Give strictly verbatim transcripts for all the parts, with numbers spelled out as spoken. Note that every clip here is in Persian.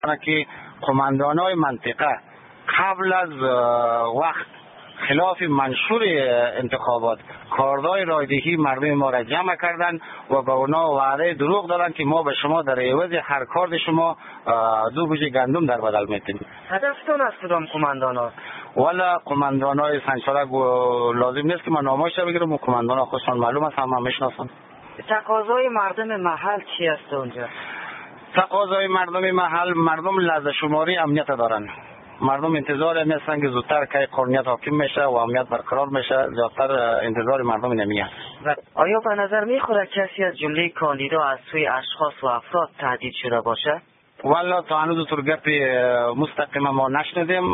که قماندانای منطقه قبل از وقت خلاف منشور انتخابات کاردهای رایدهی مردم ما را جمع کردن و به اونا وعده دروغ دادن که ما به شما در عوض هر کارد شما دو بوجه گندم در بدل میتیم. هدفتون از کدام قماندانا؟ والا قماندانای سنگسالک لازم نیست که من نامش بگیرم و قماندانا خودشان معلوم است، همه میشناسن. تقاضای مردم محل چی است اونجا؟ تقاضای مردم محل، مردم لحظه شماری امنیت دارن. مردم انتظار میستن که زودتر که قانونیت حاکم میشه و امنیت برقرار میشه، زیادتر انتظار مردم نمیه. آیا به نظر میخوره کسی از جمله کاندیدا از سوی اشخاص و افراد تهدید شده باشه؟ والا تا هنوز طور گپ مستقیم ما نشنیدیم،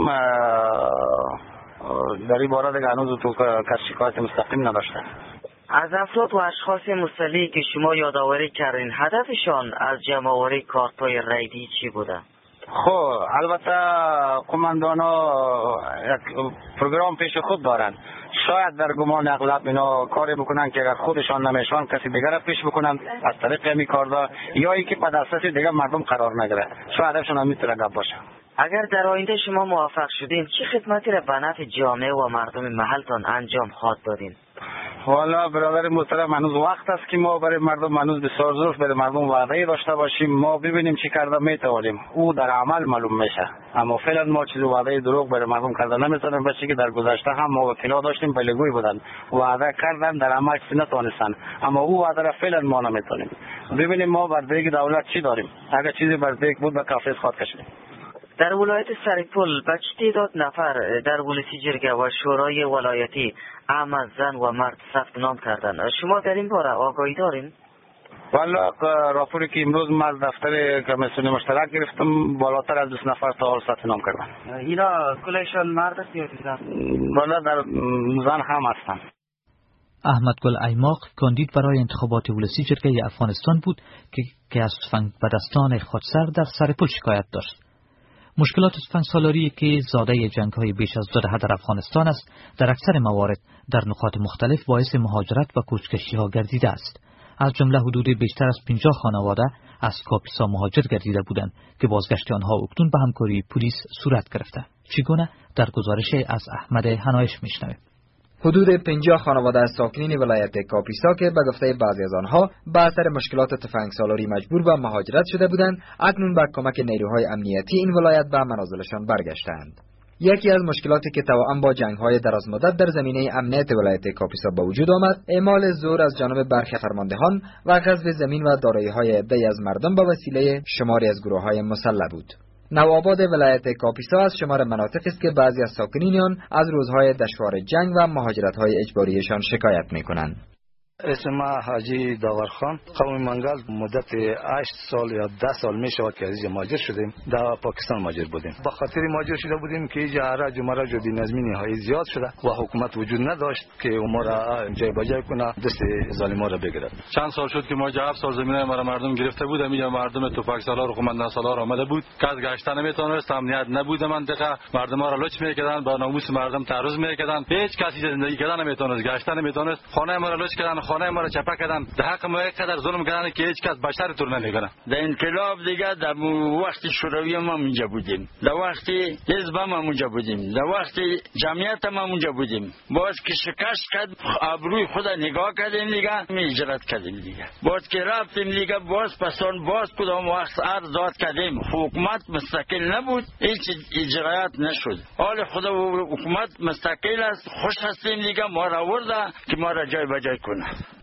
در این باره دیگه هنوز تو کس شکایت مستقیم نداشته. از افراد و اشخاص مصلی که شما یادآوری کردین، هدفشان از جمع‌آوری کارت‌های رایدی چی بوده؟ خب البته قماندانا یک پروگرام پیش خود دارن، شاید در گمان اغلب اینا کاری بکنن که اگر خودشان نمیشون کسی دیگر را پیش بکنن از طریق همی کاردا، یا اینکه به دسترس دیگر مردم قرار نگیره. شاید هدفشون هم میتونه گپ باشه. اگر در آینده شما موفق شدین، چه خدمتی را به نفع جامعه و مردم محلتان انجام خواهد دادین؟ والا برادر محترم، هنوز وقت است که ما برای مردم، هنوز بسیار زود برای مردم وعده داشته باشیم، ما ببینیم چی کرده میتوانیم، او در عمل معلوم میشه. اما فعلا ما چیز وعده دروغ برای مردم کرده نمیتونیم، بچه که در گذشته هم ما وکیلا داشتیم بلگوی بودن، وعده کردن در عمل چیزی نتونستن، اما او وعده را فعلا ما نمیتونیم. ببینیم ما بر دیگ دولت چی داریم، اگر چیزی بر دیگ بود به کافی خود کشیم. در ولایت سرپل به چه تعداد نفر در ولسی جرگه و شورای ولایتی هم از زن و مرد ثبت نام کردن؟ شما در این باره آگاهی دارین؟ والا راپوری که امروز من از دفتر کمیسیون مشترک گرفتم، بالاتر از بیست نفر تا حال ثبت نام کردن. اینا کلشان مرد است یا زن؟ والا در زن هم هستن. احمد گل ایماق کاندید برای انتخابات ولسی جرگه افغانستان بود که که از تفنگ بدستان خودسر در سرپل شکایت داشت. مشکلات تفنگ سالاری که زاده جنگ‌های بیش از دو دهه در افغانستان است، در اکثر موارد در نقاط مختلف باعث مهاجرت و کوچ‌کشی‌ها گردیده است. از جمله حدود بیشتر از پنجاه خانواده از کاپیسا مهاجر گردیده بودند که بازگشت آنها اکنون به همکاری پلیس صورت گرفته. چگونه؟ در گزارش از احمد هنایش میشنویم. حدود پنجاه خانواده از ساکنین ولایت کاپیسا که به گفته بعضی از آنها به اثر مشکلات تفنگ سالاری مجبور به مهاجرت شده بودند، اکنون با کمک نیروهای امنیتی این ولایت به منازلشان برگشتند. یکی از مشکلاتی که توأم با جنگ‌های درازمدت در زمینه امنیت ولایت کاپیسا به وجود آمد، اعمال زور از جانب برخی فرماندهان و غصب زمین و دارایی‌های عده‌ای از مردم به وسیله شماری از گروه‌های مسلح بود. نوآباد ولایت کاپیسا از شمار مناطقی است که بعضی از ساکنین آن از روزهای دشوار جنگ و مهاجرت‌های اجباریشان شکایت می‌کنند. اسم ما حاجی داورخان، قوم منگل. مدت هشت سال یا ده سال می شود که از اینجا مهاجر شدیم، در پاکستان مهاجر بودیم. به خاطر مهاجر شده بودیم که اینجا هرج و مرج و بی‌نظمی نهایی زیاد شده و حکومت وجود نداشت که ما را جای بجای کنه، دست ظالما را بگیرد. چند سال شد که ما جا هفت سال زمینه ما را مردم گرفته بود، اینجا مردم توپک سالار و قماندان سالار آمده بود که از گشتن نمیتونست، امنیت نبود منطقه، مردم را لوچ میکردن، با ناموس مردم تعرض میکردن، هیچ کسی زندگی کردن نمیتونست، گشتن نمیتونست، خانه ما را لوچ کردن، خانه ما را چپک کردن، در حق ما یک قدر ظلم کردن که هیچ کس بشر طور نمیکنه. در انقلاب دیگه در وقت شوروی ما اونجا بودیم، در وقت حزب ما اونجا بودیم، در وقت جمعیت ما اونجا بودیم. باز که شکست کرد ابروی خود نگاه کردیم دیگه، می اجرات کردیم دیگه. باز که رفتیم دیگه، باز پسان باز کدام وقت عرض داد کردیم، حکومت مستقل نبود، هیچ اجرایات نشد. حال خدا و حکومت مستقل است، خوش هستیم دیگه، ما را آورده که ما را جای بجای کنه.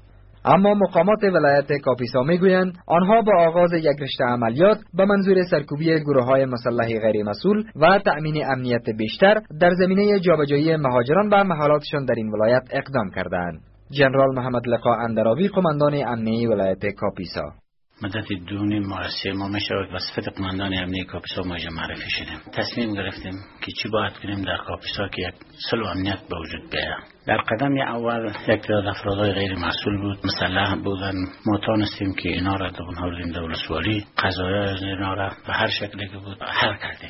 اما مقامات ولایت کاپیسا میگویند آنها با آغاز یک رشته عملیات به منظور سرکوبی گروه‌های مسلح غیر مسئول و تأمین امنیت بیشتر در زمینه جابجایی مهاجران به محلاتشان در این ولایت اقدام کردند. جنرال محمد لقا اندراوی، قماندان امنیتی ولایت کاپیسا: مدت دو نیم ماه سه ماه میشود به صفت قماندان امنیتی کاپیسا ما معرفی شدیم. تصمیم گرفتیم که چی باید کنیم در کاپیسا که یک صلح و امنیت به وجود بیاید. در قدم اول یک تعداد افرادای غیر مسئول بود، مسلح بودن، ما تانستیم که اینا را دون حولیم در ولسوالی، قضایای اینا را به هر شکلی که بود حل کردیم.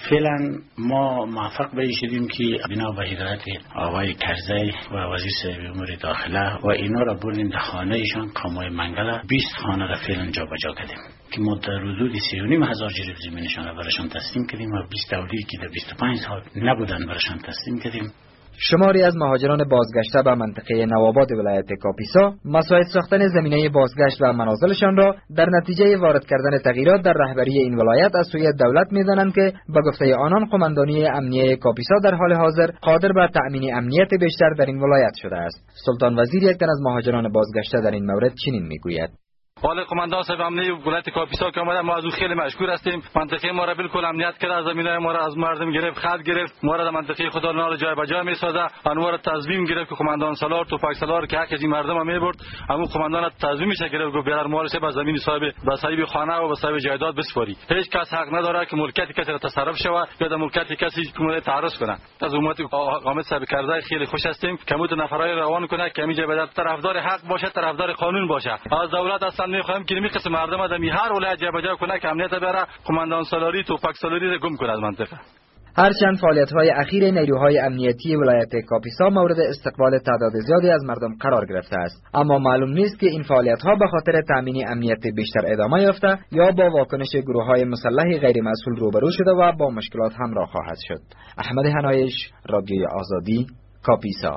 فعلا ما موفق به شدیم که بنا به هدایت آقای کرزی و وزیر صاحب امور داخله و اینا را بردیم در خانه ایشان قامای منگله بیست خانه را فعلا جابجا کردیم که ما در حدود سی و نیم هزار جریب زمینشان را برایشان تسلیم کردیم و بیست اولی که در بیست و پنج سال نبودن برایشان تسلیم کردیم. شماری از مهاجران بازگشته به منطقه نوآباد ولایت کاپیسا مساعد ساختن زمینه بازگشت و منازلشان را در نتیجه وارد کردن تغییرات در رهبری این ولایت از سوی دولت می‌دانند که به گفته آنان قماندانی امنیه کاپیسا در حال حاضر قادر بر تأمین امنیت بیشتر در این ولایت شده است. سلطان وزیر یک تن از مهاجران بازگشته در این مورد چنین میگوید: حال قماندان صاحب امنیه ولایت کاپیسا که اومده ما از او خیلی مشکور هستیم. منطقه ما را بالکل امنیت کرده، از زمینای ما را از مردم گرفت، خط گرفت، ما را در منطقه خدا نال جای به جای میسازه. انوار تنظیم گرفت که قماندان سالار توفک سالار که حق از این مردم هم میبرد، اما قماندان تنظیمش گرفت گفت بیار مال به زمین صاحب به صاحب خانه و به صاحب جایداد بسپاری. هیچ کس حق نداره که ملکیت کسی را تصرف شود یا در ملکیت کسی که تعرض کنه. از امت حامد صاحب کرزی خیلی خوش هستیم که مود نفرای روان کنه که میجه به طرفدار حق باشه، طرفدار قانون باشه. از دولت اصلا میخوایم که نمیخواد مردم آدمی هر ولایت جابجا کنه که امنیت بره، قماندان سالاری توفک سالاری را گم کنه از منطقه. هرچند فعالیت‌های اخیر نیروهای امنیتی ولایت کاپیسا مورد استقبال تعداد زیادی از مردم قرار گرفته است، اما معلوم نیست که این فعالیت‌ها به خاطر تامین امنیت بیشتر ادامه یافته یا با واکنش گروه‌های مسلح غیر مسئول روبرو شده و با مشکلات همراه خواهد شد. احمد حنایش، رادیوی آزادی، کاپیسا.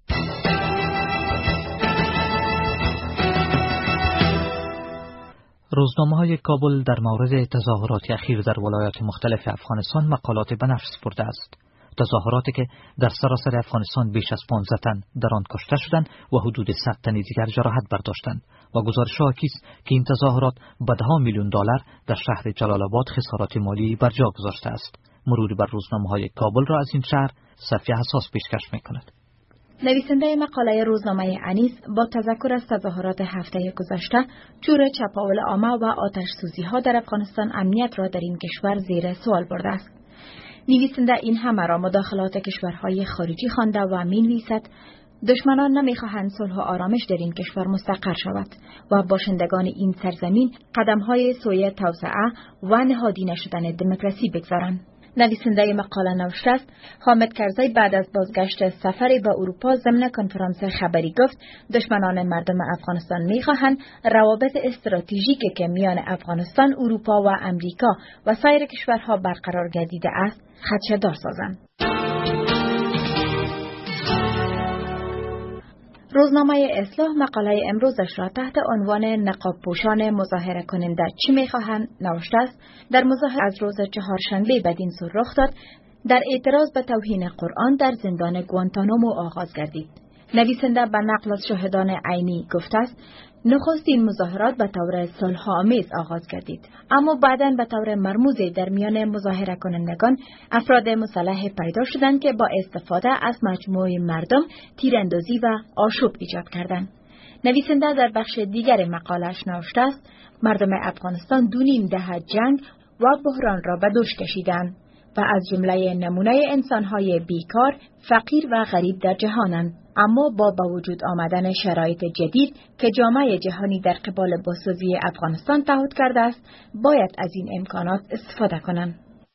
روزنامه‌های کابل در مورد تظاهرات اخیر در ولایات مختلف افغانستان مقالات بنفس برده است. تظاهراتی که در سراسر افغانستان بیش از پانزده تن در آن کشته شدند و حدود صد تن دیگر جراحت برداشتند و گزارش‌ها حاکی است که این تظاهرات به ده ها میلیون دلار در شهر جلال آباد خسارات مالی بر جا گذاشته است. مروری بر روزنامه‌های کابل را از این شهر صفیه حساس پیشکش می‌کند. نویسنده مقاله روزنامه انیس با تذکر از تظاهرات هفته گذشته، جور چپاول عامه و آتش سوزی ها در افغانستان امنیت را در این کشور زیر سوال برده است. نویسنده این همه را مداخلات کشورهای خارجی خوانده و می‌نویسد دشمنان نمی‌خواهند صلح و آرامش در این کشور مستقر شود و باشندگان این سرزمین قدم‌های سوی توسعه و نهادی نشدن دموکراسی بگذارند. نویسنده مقاله نوشته است حامد کرزی بعد از بازگشت سفری به اروپا ضمن کنفرانس خبری گفت دشمنان مردم افغانستان می‌خواهند روابط استراتژیکی که میان افغانستان، اروپا و امریکا و سایر کشورها برقرار گردیده است خدشه‌دار سازند. روزنامه اصلاح مقاله امروزش را تحت عنوان نقاب پوشان مظاهره کننده چی میخواهند نوشته است. در مظاهره از روز چهارشنبه بدین سو رخ داد در اعتراض به توهین قرآن در زندان گوانتانامو آغاز گردید. نویسنده به نقل از شاهدان عینی گفته است نخستین مظاهرات به طور صلح‌آمیز آغاز گردید، اما بعداً به طور مرموزی در میان مظاهره کنندگان افراد مسلح پیدا شدند که با استفاده از مجموعه مردم تیراندازی و آشوب ایجاد کردند. نویسنده در بخش دیگر مقاله‌اش نوشته است مردم افغانستان دو نیم دهه جنگ و بحران را به دوش کشیدند و از جمله نمونه انسان‌های بیکار، فقیر و غریب در جهانند، اما با به وجود آمدن شرایط جدید که جامعه جهانی در قبال بازسازی افغانستان تعهد کرده است، باید از این امکانات استفاده کنند.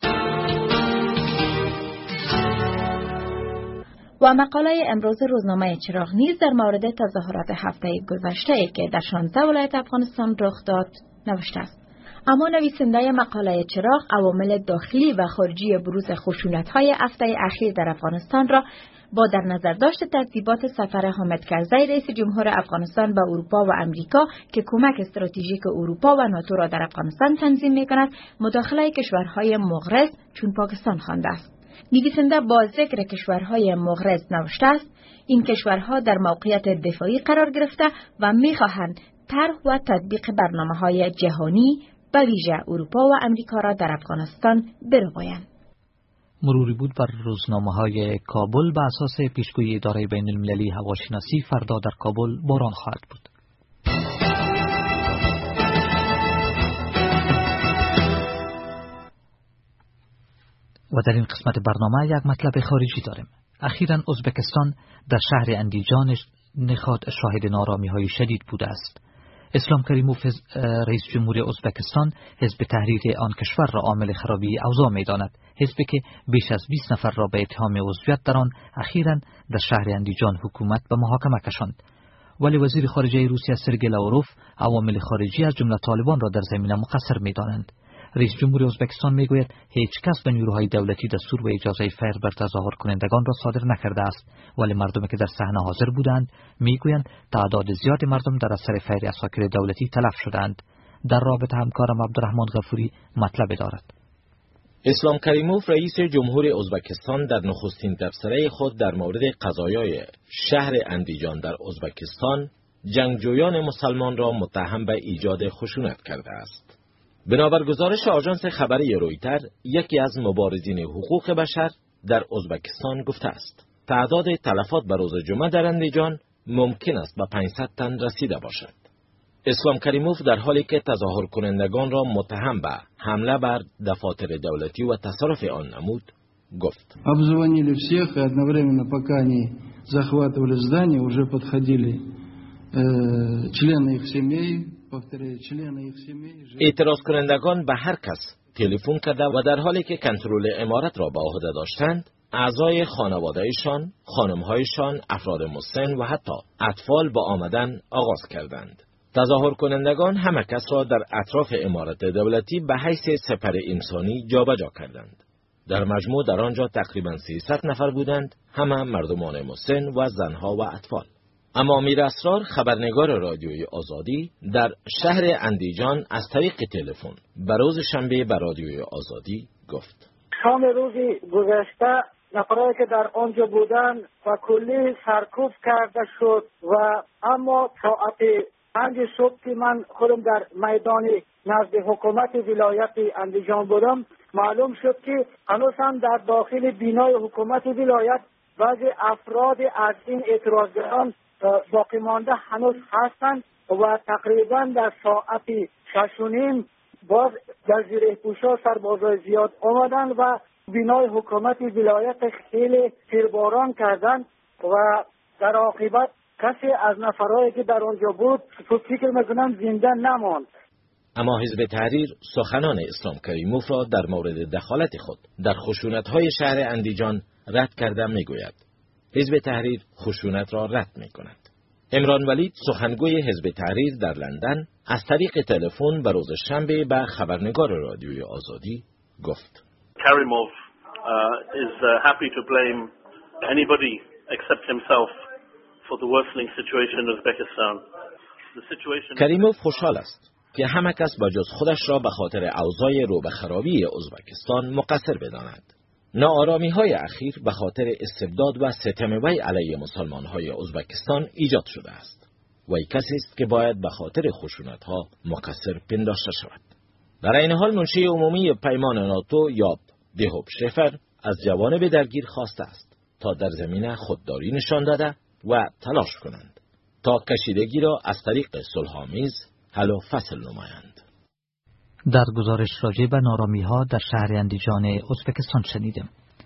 و مقاله امروز روزنامه چراغ نیز در مورد تظاهرات هفته گذشته که در شانزده ولایت افغانستان رخ داد نوشته است. اما نویسنده مقاله چراغ عوامل داخلی و خارجی بروز خشونت‌های هفته اخیر در افغانستان را با در نظر داشت ترتیبات سفر حامد کرزی رئیس جمهور افغانستان به اروپا و امریکا که کمک استراتژیک اروپا و ناتو را در افغانستان تنظیم می‌کند، مداخله کشورهای مغرض چون پاکستان خوانده است. نویسنده با ذکر کشورهای مغرض نوشته است این کشورها در موقعیت دفاعی قرار گرفته و می‌خواهند طرح و تطبیق برنامه‌های جهانی به ویژه اروپا و امریکا را در افغانستان بربایند. مروری بود بر روزنامه‌های کابل. به اساس پیشگویی اداره بین‌المللی هواشناسی فردا در کابل باران خواهد بود. و در این قسمت برنامه یک مطلب خارجی داریم. اخیراً ازبکستان در شهر اندیجان نخاد شاهد نارامی‌های شدید بوده است. اسلام کریموف رئیس جمهوری ازبکستان حزب تحریر آن کشور را عامل خرابی اوضاع می‌داند. حزبی که بیش از بیست نفر را به اتهام عضویت در آن اخیراً در شهر اندیجان حکومت به محاکمه کشاند. ولی وزیر خارجه روسیه سرگئی لاوروف عوامل خارجی از جمله طالبان را در زمینه مقصر می‌دانند. رئیس جمهور ازبکستان میگوید هیچ کس به نیروهای دولتی دستور و اجازه فیر بر تظاهر کنندگان را صادر نکرده است، ولی مردمی که در صحنه حاضر بودند میگویند تعداد زیاد مردم در اثر فیر عساکر دولتی تلف شدند. در رابطه همکارم عبدالرحمن غفوری مطلب دارد. اسلام کریموف رئیس جمهور ازبکستان در نخستین تبصره خود در مورد قضایای شهر اندیجان در ازبکستان جنگجویان مسلمان را متهم به ایجاد خشونت کرده است. بنابر گزارش آژانس خبری رویتر، یکی از مبارزین حقوق بشر در ازبکستان گفته است تعداد تلفات به روز جمعه در اندیجان ممکن است به پانصد تن رسیده باشد. اسلام کریموف در حالی که تظاهر کنندگان را متهم به حمله بر دفاتر دولتی و تصرف آن نمود گفت: обзвонили всех и одновременно пока они захватывали здание уже подходили члены их семей. اعتراض کنندگان به هر کس تلفن کرده و در حالی که کنترل امارت را به عهده داشتند، اعضای خانواده‌شان، خانم‌هایشان، افراد مسن و حتی اطفال با آمدن آغاز کردند. تظاهر کنندگان همه کس را در اطراف امارت دولتی به حیث سپر انسانی جابجا کردند. در مجموع در آنجا تقریباً سیصد نفر بودند، همه مردمان مسن و زنها و اطفال. اما امیر اسرار، خبرنگار رادیوی آزادی، در شهر اندیجان از طریق تلفن به روز شنبه به رادیوی آزادی گفت: شام روز گذشته نفرایی که در آنجا بودند و کلی سرکوب کرده شد و اما ساعت پنج صبح که من خودم در میدان نزد حکومت ولایت اندیجان بودم، معلوم شد که هنوز هم در داخل بینای حکومت ولایت بعضی افراد از این اعتراضگران باقی مانده هنوز هستند و تقریبا در ساعت شش و نیم باز در زیر پوشا سربازای زیاد آمدن و بینای حکومت ولایت خیلی تیرباران کردند و در عاقبت کسی از نفرایی که در آنجا بود فکر میکنم زنده نماند. اما حزب تحریر سخنان اسلام کریموف را در مورد دخالت خود در خشونت‌های شهر اندیجان رد کرده میگوید. حزب تحریر خشونت را رد میکند. عمران ولید، سخنگوی حزب تحریر در لندن، از طریق تلفن به روز شنبه به خبرنگار رادیوی آزادی گفت: Karimov uh, is uh, happy to blame anybody except himself for the worsening situation in Uzbekistan. The situation کریموف خوشحال است که همه کس با جز خودش را به خاطر اوضاع رو به خرابی ازبکستان مقصر بداند. ناآرامی های اخیر به خاطر استبداد و ستم وی علیه مسلمان های ازبکستان ایجاد شده است. وی کسی است که باید به خاطر خشونت ها مقصر پنداشته شود. در این حال منشی عمومی پیمان ناتو یاب دهوب شفر از جوانب درگیر خواسته است تا در زمینه خودداری نشان داده و تلاش کنند تا کشیدگی را از طریق صلح‌آمیز حل و فصل نمایند. در گزارش راجع به نارامی‌ها در شهر اندیجان ازبکستان شنیدیم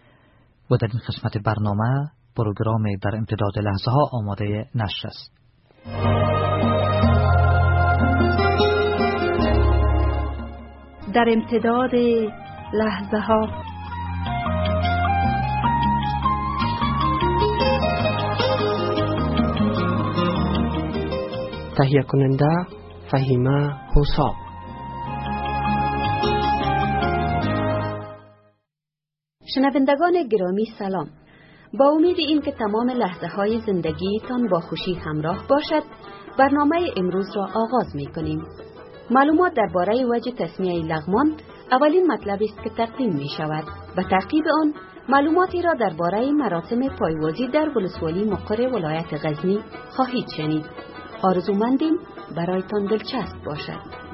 و در این قسمت برنامه پروگرام در امتداد لحظه ها آماده نشر است. در امتداد لحظه ها تهیه کننده فهیمه حساب. شنوندگان گرامی سلام. با امید این که تمام لحظه های زندگیتان با خوشی همراه باشد، برنامه امروز را آغاز می کنیم. معلومات درباره وجه تسمیه لغمان اولین مطلبی است که تقدیم می شود. به تعقیب آن معلوماتی را درباره مراسم پایوازی در ولسوالی مقر ولایت غزنی خواهید شنید. آرزومندیم برایتان دلچسب باشد.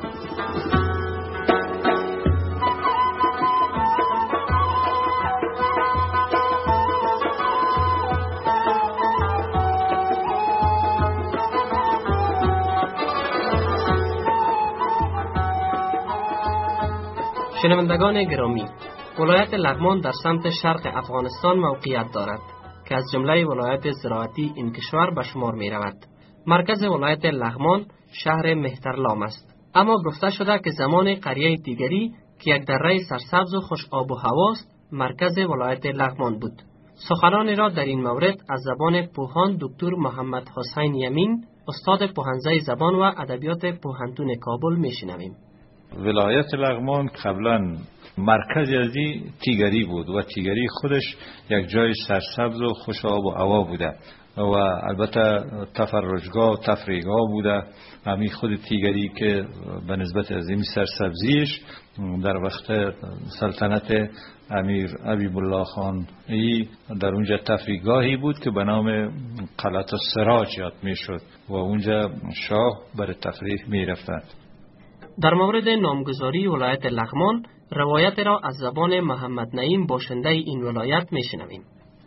شنوندگان گرامی، ولایت لغمان در سمت شرق افغانستان موقعیت دارد که از جمله ولایت زراعتی این کشور به شمار می رود. مرکز ولایت لغمان شهر مهترلام است. اما گفته شده که زمان قریه دیگری که یک دره سرسبز و خوش آب و هواست مرکز ولایت لغمان بود. سخنانی را در این مورد از زبان پوهان دکتر محمد حسین یمین، استاد پوهنزه زبان و ادبیات پوهنتون کابل میشنویم. ولایت لغمان قبلا مرکز ازی تیگری بود و تیگری خودش یک جای سرسبز و خوش آب و هوا بوده و البته تفرجگاه و تفریحگاه بوده. همین خود تیگری که به نسبت از این سرسبزیش در وقت سلطنت امیر حبیب الله خان ای در اونجا تفریحگاهی بود که به نام قلعه السراج یاد میشد و اونجا شاه برای تفریح میرفتند. در مورد نامگذاری ولایت لغمان روایت را از زبان محمد نعیم باشنده این ولایت میشنویم.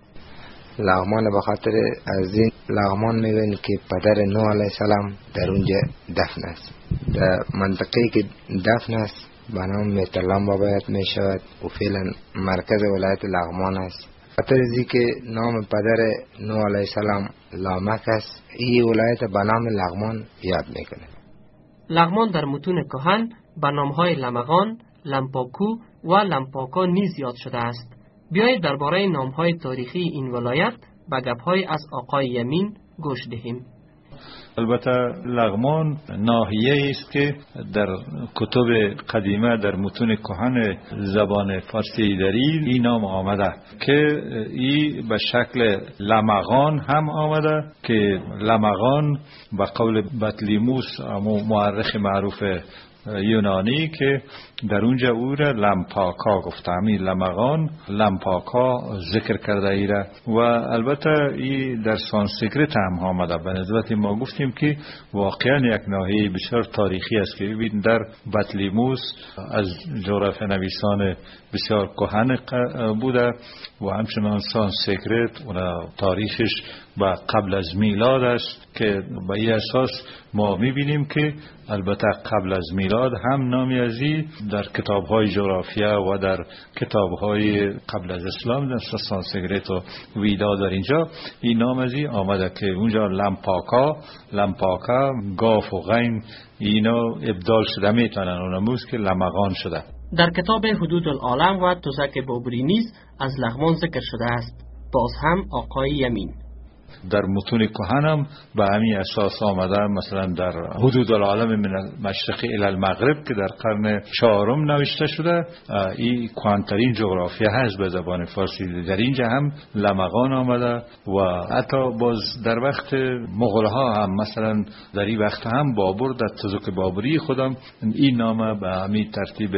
لغمان به خاطر از این لغمان میگن که پدر نوح علیه السلام در اونجا دفن است. در منطقه که دفن است به نام مهترلام باید می شود و فعلا مرکز ولایت لغمان است. خاطر از این که نام پدر نوح علیه السلام لامک است، این ولایت به نام لغمان یاد میکنه. لغمان در متون کهن به نامهای لمغان، لمپاکو و لمپاکا نیز یاد شده است. بیایید درباره نامهای تاریخی این ولایت به گپ‌های از آقای یمین گوش دهیم. البته لغمان ناحیه است که در کتب قدیمه در متون کهن زبان فارسی داریم این نام آمده که این به شکل لمغان هم آمده که لمغان به قول بطلیموس مورخ معروف یونانی که در اونجا او را لمپاکا گفته، همین لمغان لمپاکا ذکر کرده ایره و البته این در سانسکریت هم آمده. به نسبت ما گفتیم که واقعا یک ناحیه بسیار تاریخی است که ببین در بطلیموس از جغرافیا نویسان بسیار کهن بوده و همچنان سانسکریت و تاریخش و قبل از میلاد است که به این اساس ما میبینیم که البته قبل از میلاد هم نامی ازی در کتاب‌های جغرافیا و در کتاب‌های قبل از اسلام در سانسکریت و ویدا در اینجا این نام ازی آمده که اونجا لمپاکا لمپاکا گاف و غین اینا ابدال شده میتونن اونموز که لمغان شده. در کتاب حدود العالم و تزک بابری نیز از لغمان ذکر شده است. باز هم آقای یمین در متون کهنم به همین اساس آمده، مثلا در حدود العالم من مشرق الی المغرب که در قرن چهارم نوشته شده، این کهن‌ترین جغرافیا هست به زبان فارسی. در اینجا هم لمغان آمده و حتی باز در وقت مغول ها هم مثلا در این وقت هم بابر در تزک بابری خودم این نام به همین ترتیب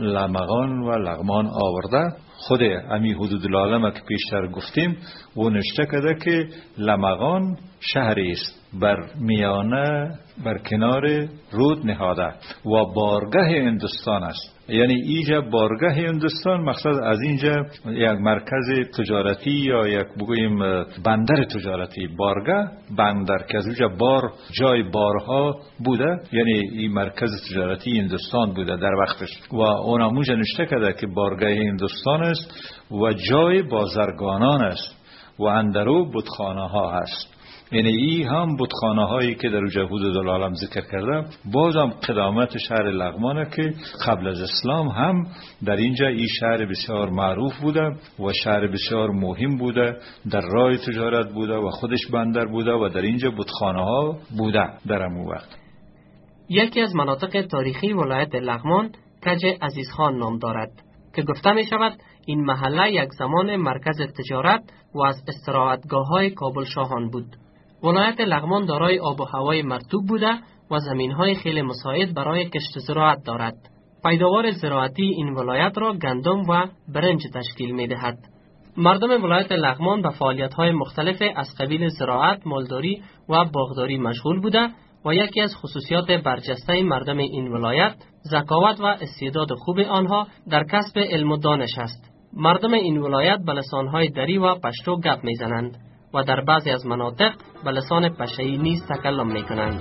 لمغان و لغمان آورده. خود امی حدود العالم که پیشتر گفتیم و نشته کرده که لمغان شهری است بر میانه بر کنار رود نهاده و بارگاه هندوستان است. یعنی اینجا بارگاه هندوستان مقصد از اینجا یک مرکز تجارتی یا یک بگوییم بندر تجارتی، بارگاه بندر که از اونجا بار جای بارها بوده، یعنی این مرکز تجارتی هندوستان بوده در وقتش و اونم اونجا نشته کرده که بارگاه هندوستان است و جای بازرگانان است و اندرو بتخانه ها هست. یعنی این هم بتخانه هایی که در اونجا حدود العالم ذکر کرده بازم قدامت شهر لغمانه که قبل از اسلام هم در اینجا این شهر بسیار معروف بوده و شهر بسیار مهم بوده، در راه تجارت بوده و خودش بندر بوده و در اینجا بتخانه ها بوده در همون وقت. یکی از مناطق تاریخی ولایت لغمان کج عزیزخان نام دارد که گفته می شود این محله یک زمان مرکز تجارت و از استراحتگاه های کابل شاهان بود. ولایت لغمان دارای آب و هوای مرطوب بوده و زمین‌های خیلی مساعد برای کشت زراعت دارد. پیداوار زراعتی این ولایت را گندم و برنج تشکیل می‌دهد. مردم ولایت لغمان به فعالیت‌های مختلف از قبیل زراعت، مالداری و باغداری مشغول بوده و یکی از خصوصیات برجسته مردم این ولایت ذکاوت و استعداد خوب آنها در کسب علم و دانش است. مردم این ولایت به لسان‌های دری و پشتو گپ می‌زنند و در بعضی از مناطق به لسان پشه‌ای نیز تکلم می‌کنند.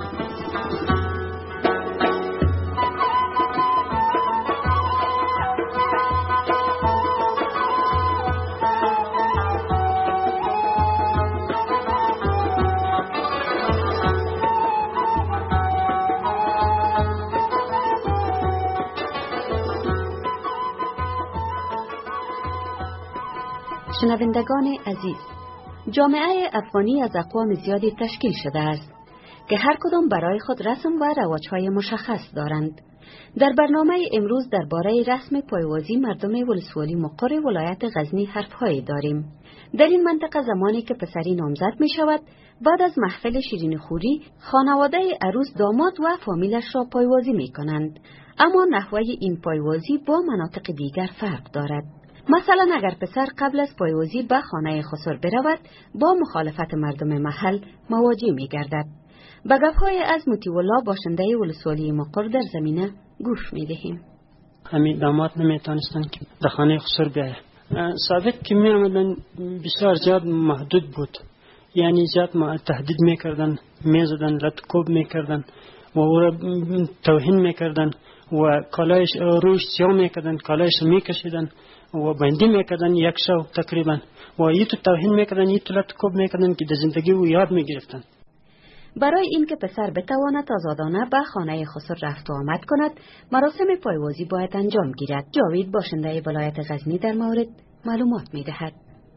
شنوندگان عزیز، جامعه افغانی از اقوام زیادی تشکیل شده است که هر کدام برای خود رسم و رواج‌های مشخص دارند. در برنامه امروز درباره رسم پایوازی مردم ولسوالی مقر ولایت غزنی حرف‌هایی داریم. در این منطقه زمانی که پسری نامزد می شود، بعد از محفل شیرین خوری خانواده عروس داماد و فامیلش را پایوازی می کنند. اما نحوه این پایوازی با مناطق دیگر فرق دارد. مثلا اگر پسر قبل از پایوازی به خانه خسر برود، با مخالفت مردم محل مواجه می گردد. به گفهای از مطیع باشنده ولسوالی مقر در زمینه گوش می دهیم. همین داماد نمی تانستن که در خانه خسر بیاید. ثابت که می آمدن بسیار زیاد محدود بود، یعنی زیاد تهدید می کردن، می زدن، لطکوب می کردن و او را توهین می کردن و کالایش روش سیاه می کردن، کالایش می کشیدن و بندی می کردن یک شو تقریبا و یه تو توهین می کردن، یه تو لطکوب می کردن که در زندگی او یاد می گرفتن. برای اینکه پسر بتواند آزادانه به خانه خسر رفت و آمد کند، مراسم پایوازی باید انجام گیرد. جاوید باشنده ولایت غزنی در مورد معلومات می دهد.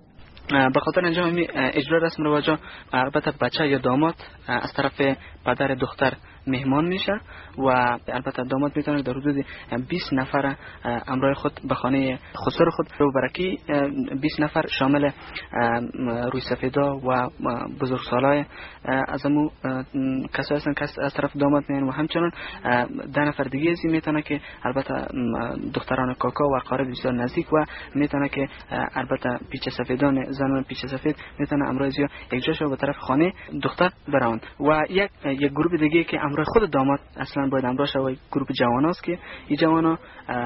به خاطر انجام اجرا رسم رواجا البته بچه یا داماد از طرف پدر دختر مهمان میشه و البته داماد میتونه در حدود بیست نفر همراه خود به خانه خسر خود رو برکی. بیست نفر شامل روی سفیدا و بزرگسالای از امو کسایی هستن که از طرف داماد میان و همچنان ده نفر دیگه ازی میتونه که البته دختران کاکا و اقارب بسیار نزدیک و میتونه که البته پیچ سفیدان زنان پیچ سفید میتونه امروز یا یک جاشو به طرف خانه دختر برون و یک یک گروه دیگه که امروز خود داماد اصلا باید امروز شوی گروه جواناست که این جوانا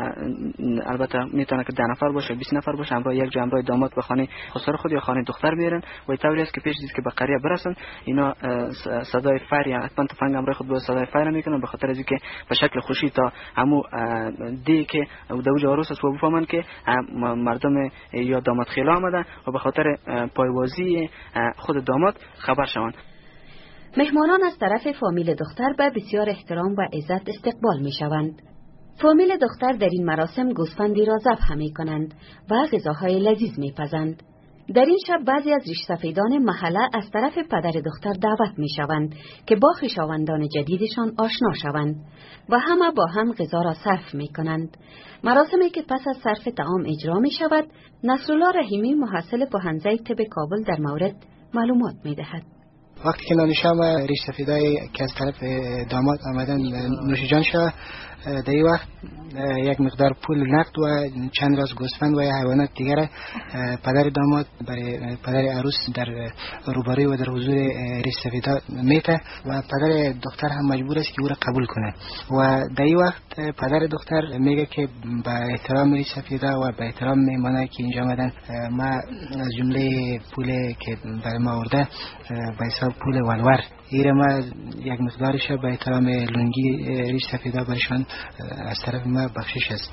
البته میتونه که ده نفر باشه بیست نفر باشه امروز یک جا امروز داماد به خانه خسر خود یا خانه دختر میرن و طوری است که پیش از که به قریه برسن اینا صدای فر یا حتما تفنگ امروز خود با صدای فر میکنن به خاطر از اینکه به شکل خوشی تا همو دی که دوج عروس است و بفهمن که مردم یا داماد خیلی آمدن و به خاطر پایوازی خود داماد خبر شوند. مهمانان از طرف فامیل دختر به بسیار احترام و عزت استقبال می شوند. فامیل دختر در این مراسم گوسفندی را ذبح می کنند و غذاهای لذیذ می پزند. در این شب بعضی از ریش سفیدان محله از طرف پدر دختر دعوت می شوند که با خویشاوندان جدیدشان آشنا شوند و همه با هم غذا را صرف می کنند. مراسمی که پس از صرف طعام اجرا می شود، نصرالله رحیمی محصل په حوزه طب کابل در مورد معلومات می دهد. وقتی که نان شام ریش سفیدای که از طرف داماد آمدن نوش جان شد، در این وقت یک مقدار پول نقد و چند راز گوسفند و حیوانات دیگر پدر داماد برای پدر عروس در روبروی و در حضور ریش سفیدا میته و پدر دختر هم مجبور است که او را قبول کنه و در این وقت پدر دختر میگه که با احترام ریش سفیدا و با احترام میمانایی که اینجا آمدن، ما از جمله پول که برای ما آورده به حساب پول ولور ایره ما یک مقدارش به احترام لنگی ریش سفیدا برشان از طرف ما بخشش است.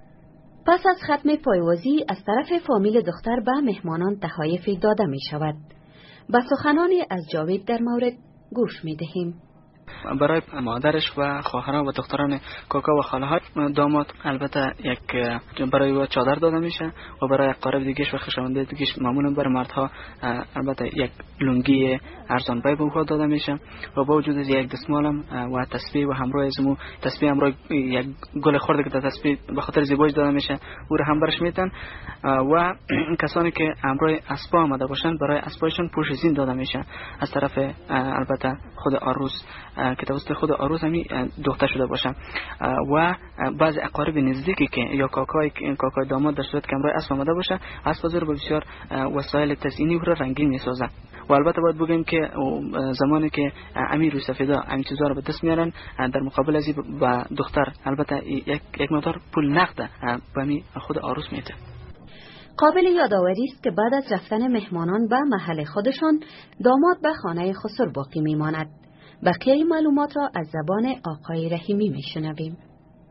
پس از ختم پایوازی از طرف فامیل دختر به مهمانان تحایف داده می شود. به سخنانی از جاوید در مورد گوش می دهیم. برای مادرش و خواهران و دختران کاکا و خاله های داماد البته یک برای او چادر داده میشه و برای اقارب دیگه‌اش و خویشاوندان دیگه‌اش معمولا برای مردها البته یک لنگی ارزان بای به اونها داده میشه و با وجود یک دستمالم و تسبیح و همراه ازمو تسبیح همراه یک گل خرده که در تسبیح به خاطر زیباییش داده میشه او را هم برش میتن و کسانی که همراه اسبا آمده باشن برای اسبایشون پوش زین داده میشه از طرف البته خود عروس که توسط خود عروس همی دخته شده باشه و بعض اقارب نزدیکی که یا کاکای کاکای داماد در صورت که امرای اسب آمده باشه اسب زیر بسیار وسایل تزئینی رو رنگین میسازه و البته باید بگیم که زمانی که امیر روی سفیدا این چیزا رو به دست میارن در مقابل ازی با دختر البته یک یک مقدار پول نقد به می خود عروس میده. قابل یادآوری است که بعد از رفتن مهمانان به محل خودشان داماد به خانه خسر باقی میماند. بقیه معلومات را از زبان آقای رحیمی میشنویم.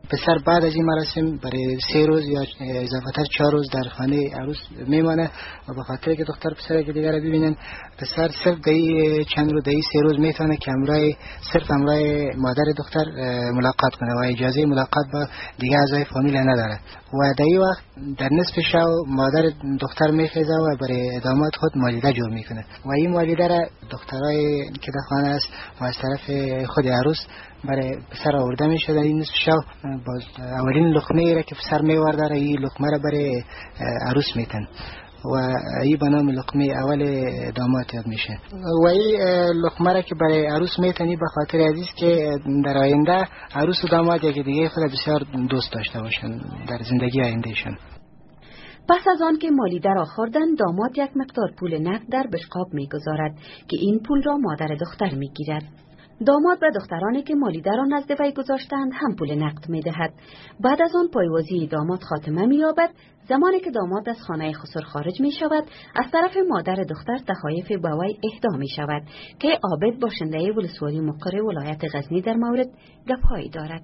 پسر بعد از این مراسم برای سه روز یا اضافه‌تر چهار روز در خانه عروس میمانه و به خاطر که دختر پسر که دیگر ببینن، پسر صرف دهی چند روز دهی سه روز میتونه که امرای صرف امرای مادر دختر ملاقات کنه و اجازه ملاقات با دیگه اعضای فامیل نداره و دهی وقت در نصف شب مادر دختر میخیزه و برای داماد خود مالیده جور میکنه و این مالیده را دخترای که در خانه است و از طرف خود عروس برای پسر آورده میشه. در این نصف شب باز اولین لقمه را که پسر میورده را این لقمه را برای عروس میتن و این به نام لقمه اول داماد یاد میشه و این لقمه را که برای عروس میتنی به خاطر عزیز که در آینده عروس و داماد یکی دیگه خود بسیار دوست داشته باشن در زندگی آیندهشون. پس از آن که مالیده را خوردن، داماد یک مقدار پول نقد در بشقاب میگذارد که این پول را مادر دختر میگیرد. داماد به دخترانی که مالیده را نزد وی گذاشتند هم پول نقد میدهد. بعد از آن پایوازی داماد خاتمه مییابد. زمانی که داماد از خانه خسر خارج می شود، از طرف مادر دختر تحایف به وی اهدا می شود که عابد باشنده ولسوالی مقر ولایت غزنی در مورد گپ‌هایی دارد.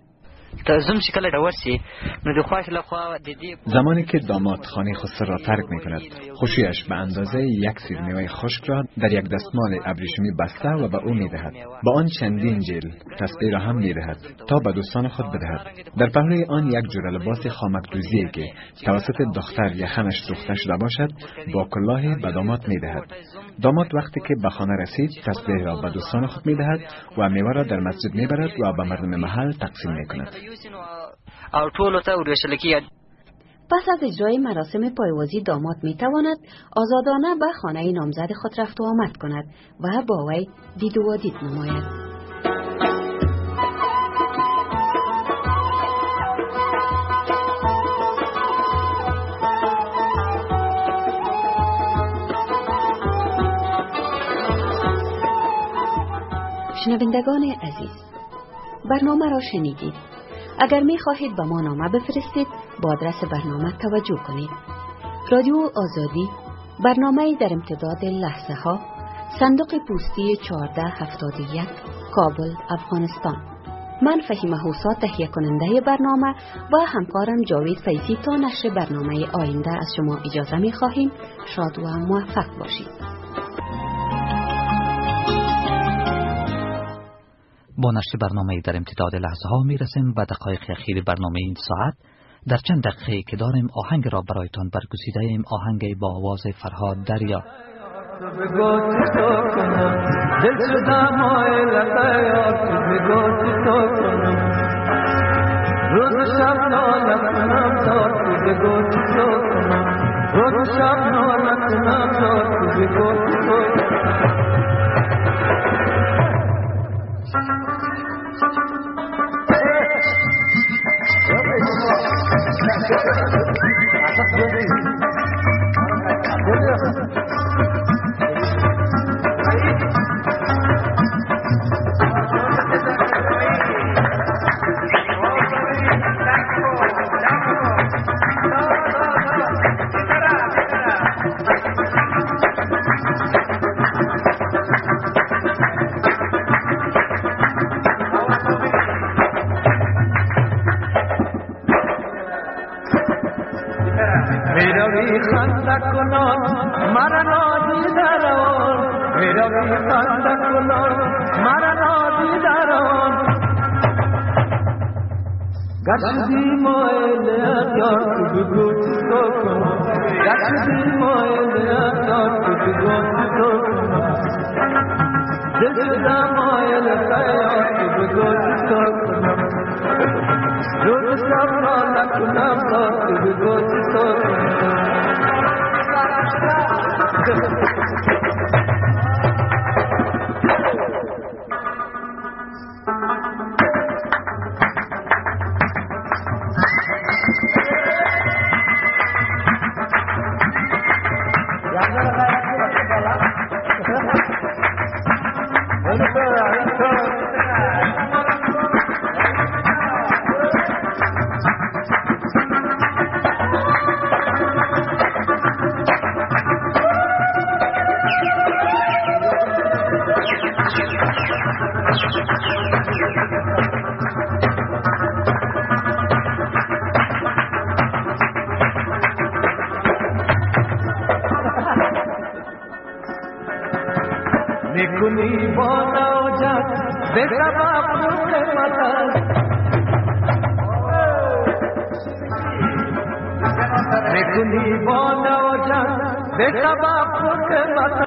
زمانی که داماد خانه خسر را ترک می کند، خوشیش به اندازه یک سیر میوه خشک را در یک دستمال ابریشمی بسته و به او می دهد. با آن چندین جیل تسبیح را هم می دهد تا به دوستان خود بدهد. در پهلوی آن یک جور لباس خامک دوزی که توسط دختر یخنش دوخته شده باشد با کلاهی به داماد می دهد. داماد وقتی که به خانه رسید تسبیح را به دوستان خود می دهد و میوه را در مسجد می برد و به مردم محل تقسیم می کند. پس از اجرای مراسم پایوازی داماد می تواند آزادانه به خانه نامزد خود رفت و آمد کند و با وی دید و دید نماید. شنوندگان عزیز، برنامه را شنیدید. اگر می خواهید به ما نامه بفرستید، با آدرس برنامه توجه کنید. رادیو آزادی، برنامه در امتداد لحظه ها، صندوق پستی چهارده هفتاد و یک، کابل، افغانستان. من فهیمه حوسا تهیه کننده برنامه و همکارم جاوید فیضی تا نشر برنامه آینده از شما اجازه می خواهیم. شاد و موفق باشید. با نشر برنامه در امتداد لحظه ها می رسیم و دقایق اخیر برنامه این ساعت. در چند دقیقه که داریم آهنگ را برایتان برگزیده ایم، آهنگ با آواز فرهاد دریا. بانو جات بسبب خود مطل میکنی بانو جات بسبب خود مطل